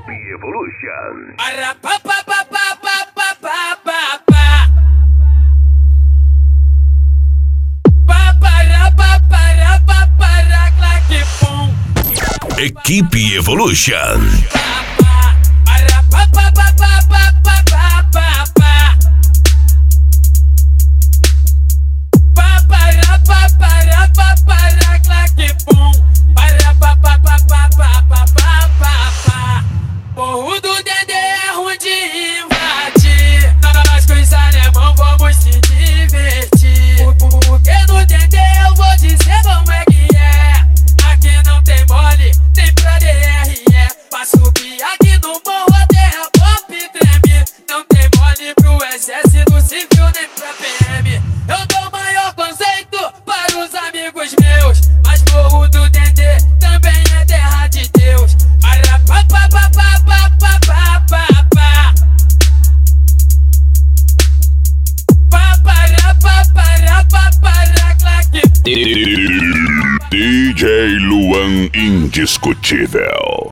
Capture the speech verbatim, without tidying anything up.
Equipe Evolution. Para pa pa pa pa pa pa pa pa pa. Pa para pa para pa para claque pum. Equipe Evolution. Para pa pa pa pa pa pa pa pa pa. Pa para pa para pa para claque pum. Para pa pa pa pa pa pa pa pa pa. Morro do Dendê é ruim de invadir. Nós com os alemão vamos se divertir. Porque no Dendê eu vou dizer como é que é. Aqui não tem mole, tem pra D R E. Pra subir aqui no morro a terra pop treme. Não tem mole pro exército civil nem pra P M. Eu dou maior conceito para os amigos meus. Mas morro do Dendê também é terra de Deus. Para pa pa pa pa pa pa pa pa pa. Pa para pa para pa para claque. D J Luan Indiscutível.